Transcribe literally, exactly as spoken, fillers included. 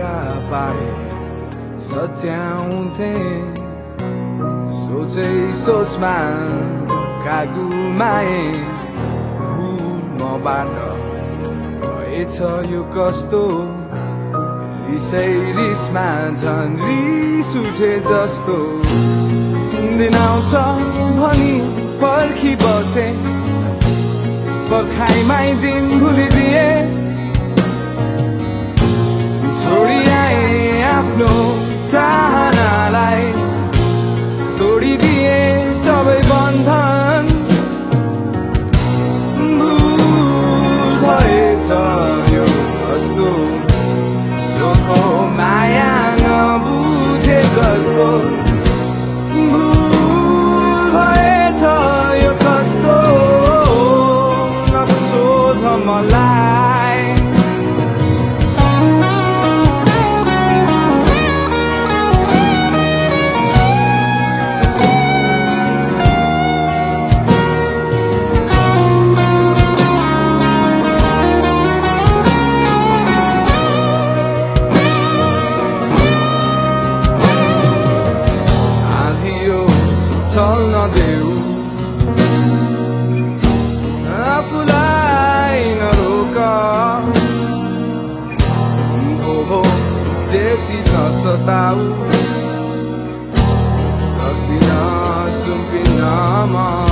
मौका पाए सच्याउँथे सोचै सोचमा कागुमाए भुल मबाट भएछ यो कस्तो रिसै रिसमा झन् रिस उठे जस्तो दिन आउँछ भनी पर्खी बसे पर्खाइमै दिन भुलिदिए छोडी आए आफ्नो चाहनालाई तोडिदिए सबै बन्धन भुल भएछ यो कस्तो जोको माया नबुझे जस्तो भुल भएछ यो कस्तो नसोध मलाई चल्न देऊ आफूलाई नरोक भो त्यति नसताऊ सक्दिन सुम्पिन म